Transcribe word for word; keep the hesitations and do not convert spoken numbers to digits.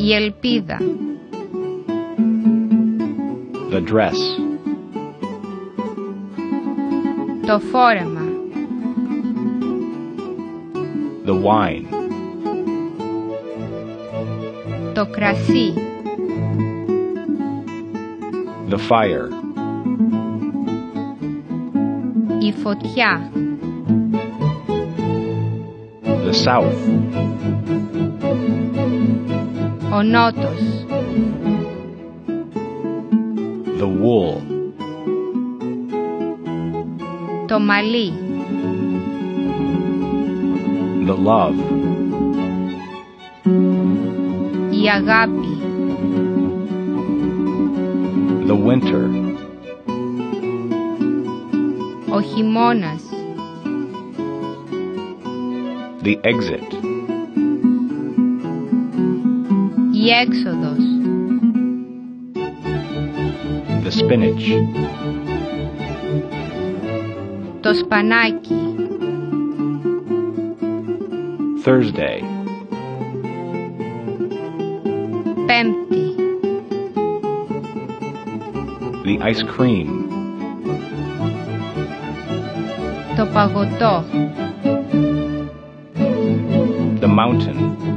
Η ελπίδα. The dress. Το φόρεμα. The wine. Το κρασί. The fire. Η φωτιά. The south. Ο νότος. The wool. Το μαλλί. The love. Η αγάπη. The winter. Ο χειμώνας. The exit. Η έξοδος. The spinach. Το σπανάκι. Thursday. Πέμπτη. The ice cream. Το παγωτό. The mountain.